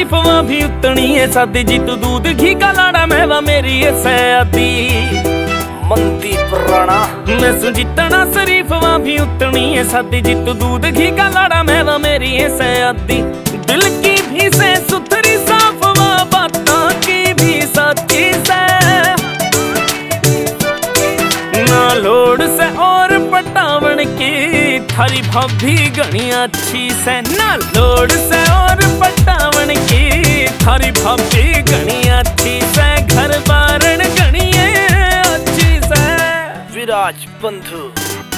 शरीफ वहाँ भी उतनी है सादी जी तू दूध घी का लाड़ा मैं मेरी है सयादी मंदी पुराना मैं सुजितना शरीफ वहाँ भी उतनी है सादी जी तू दूध घी का लाड़ा मैं मेरी है सयादी दिल की भी से सुथरी साफ वहाँ बातों की भी सच्ची से ना लोड से और पटावन की थारी भाभी घनी अच्छी से ना लोड से और पटावन की थारी भाभी घनी अच्छी से घर बारण घनी अच्छी से विराज बंधु।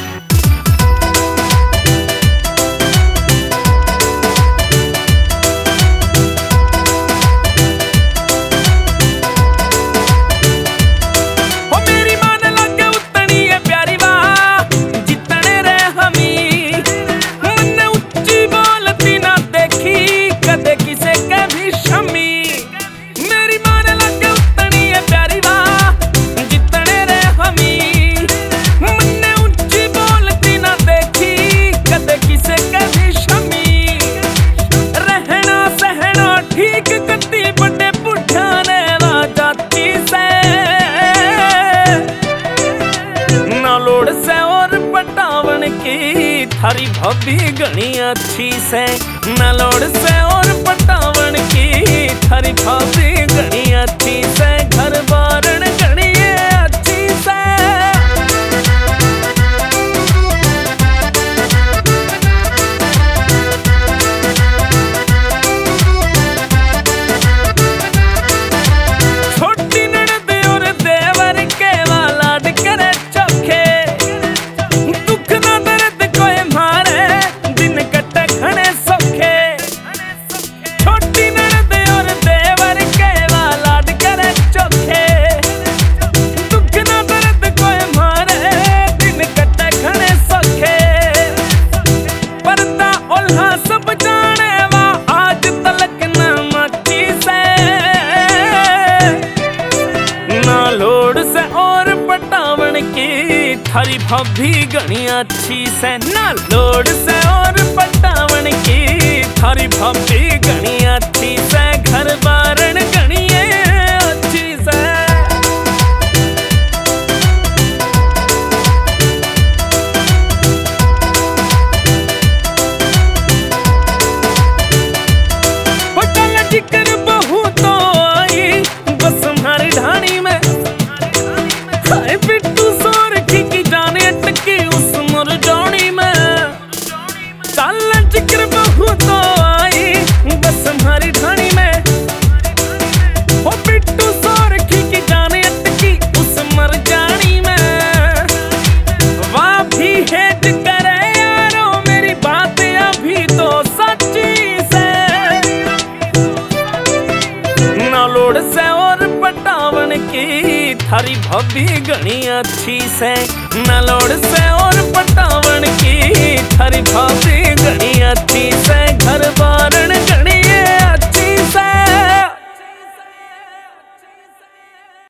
थारी भाभी घनी अच्छी से न लोड से और पटावन की थारी भाभी घनी अच्छी से घर बारण घनी अच्छी से छोटी ननद और देवर के वाला करे चोखे दुख ना दर्द कोई मारे दिन कटे घने सौखे छोटी ननद और देवर के वाला करे चोखे दुख ना दर्द कोई मारे दिन कटे घने सौखे पर्दा ओल्हा सब जाने वा आज तलक न मची से ना लोड से और पटावन की थारी भाभी घनी अच्छी से ना लोड से और पटावन की थारी भाभी घनी अच्छी से घर बारण घनी अच्छी से जिक्र बहू तो आई बस हमारी ढाणी में हाय बिट्टू सोर की जाने अटकी उस मुरझानी में चल जिक्र बहू तो आई बस हमारी ढाणी में ओ बिट्टू सोर की जाने अटकी उस मुरझानी में वाह भी हेट करे यारो मेरी बात अभी तो सच्ची से ना लोड से और पटावन की थारी भाभी घनी अच्छी से ना लोड से और पटावन की थारी भाभी घनी अच्छी से घर बारण